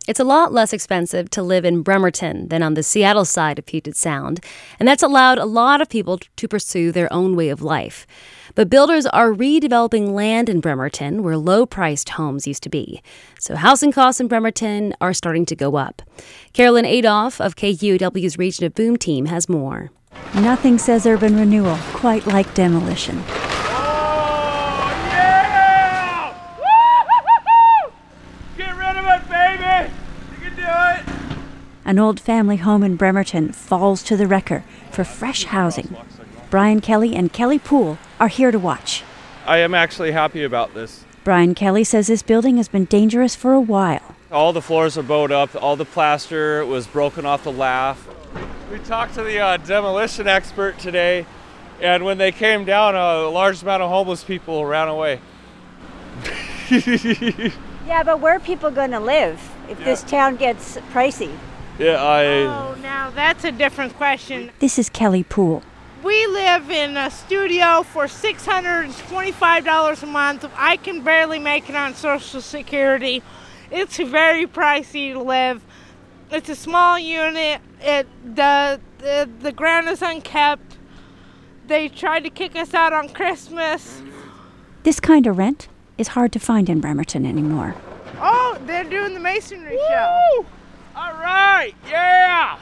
It's a lot less expensive to live in Bremerton than on the Seattle side of Puget Sound, and that's allowed a lot of people to pursue their own way of life. But builders are redeveloping land in Bremerton where low-priced homes used to be. So housing costs in Bremerton are starting to go up. Carolyn Adolph of KUOW's Region of Boom team has more. Nothing says urban renewal quite like demolition. An old family home in Bremerton falls to the wrecker for fresh housing. Brian Kelly and Kelly Poole are here to watch. I am actually happy about this. Brian Kelly says this building has been dangerous for a while. All the floors are bowed up, all the plaster was broken off the lath. We talked to the demolition expert today, and when they came down, a large amount of homeless people ran away. Yeah, but where are people going to live if this town gets pricey? Oh, now that's a different question. This is Kelly Poole. We live in a studio for $625 a month. I can barely make it on Social Security. It's very pricey to live. It's a small unit. The ground is unkept. They tried to kick us out on Christmas. This kind of rent is hard to find in Bremerton anymore. Oh, they're doing the masonry show. All right, yeah!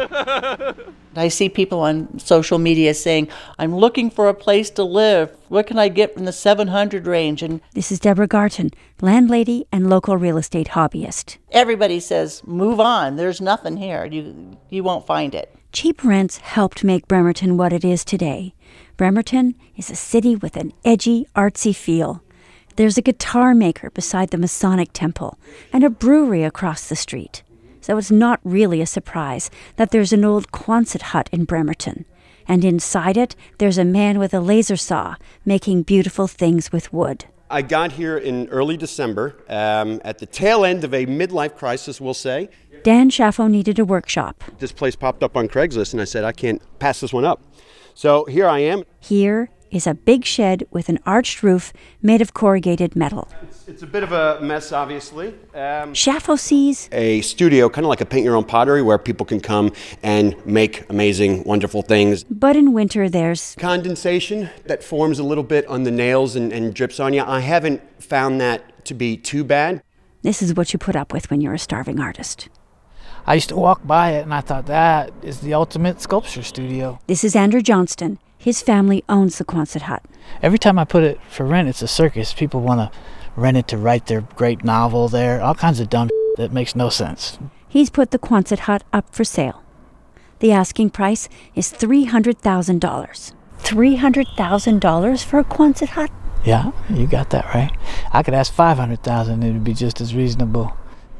I see people on social media saying, I'm looking for a place to live. What can I get from the 700 range? And this is Deborah Garton, landlady and local real estate hobbyist. Everybody says, move on. There's nothing here. You won't find it. Cheap rents helped make Bremerton what it is today. Bremerton is a city with an edgy, artsy feel. There's a guitar maker beside the Masonic Temple and a brewery across the street. So it's not really a surprise that there's an old Quonset hut in Bremerton. And inside it, there's a man with a laser saw making beautiful things with wood. I got here in early December, at the tail end of a midlife crisis, we'll say. Dan Schaffo needed a workshop. This place popped up on Craigslist, and I said, I can't pass this one up. So here I am. Here is a big shed with an arched roof made of corrugated metal. It's a bit of a mess, obviously. Schaffo sees a studio, kind of like a paint-your-own pottery, where people can come and make amazing, wonderful things. But in winter, there's condensation that forms a little bit on the nails and drips on you. I haven't found that to be too bad. This is what you put up with when you're a starving artist. I used to walk by it, and I thought that is the ultimate sculpture studio. This is Andrew Johnston. His family owns the Quonset hut. Every time I put it for rent, it's a circus. People want to rent it to write their great novel there. All kinds of dumb that makes no sense. He's put the Quonset hut up for sale. The asking price is $300,000. $300,000 for a Quonset hut? Yeah, you got that right. I could ask $500,000. It would be just as reasonable.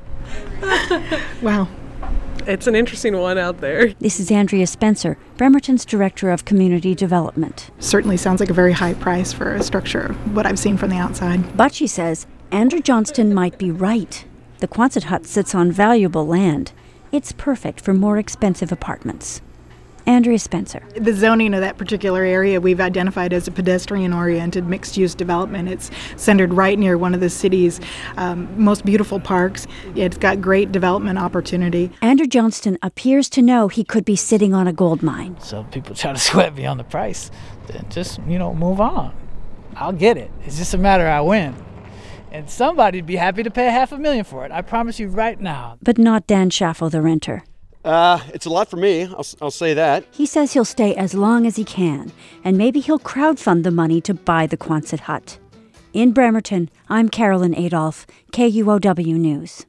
Wow. It's an interesting one out there. This is Andrea Spencer, Bremerton's Director of Community Development. Certainly sounds like a very high price for a structure, what I've seen from the outside. But she says Andrew Johnston might be right. The Quonset hut sits on valuable land. It's perfect for more expensive apartments. Andrea Spencer. The zoning of that particular area we've identified as a pedestrian-oriented mixed-use development. It's centered right near one of the city's most beautiful parks. It's got great development opportunity. Andrew Johnston appears to know he could be sitting on a gold mine. So people try to sweat me on the price. Then just, move on. I'll get it. It's just a matter I win. And somebody'd be happy to pay $500,000 for it. I promise you right now. But not Dan Schaffo, the renter. It's a lot for me, I'll say that. He says he'll stay as long as he can, and maybe he'll crowdfund the money to buy the Quonset hut. In Bremerton, I'm Carolyn Adolph, KUOW News.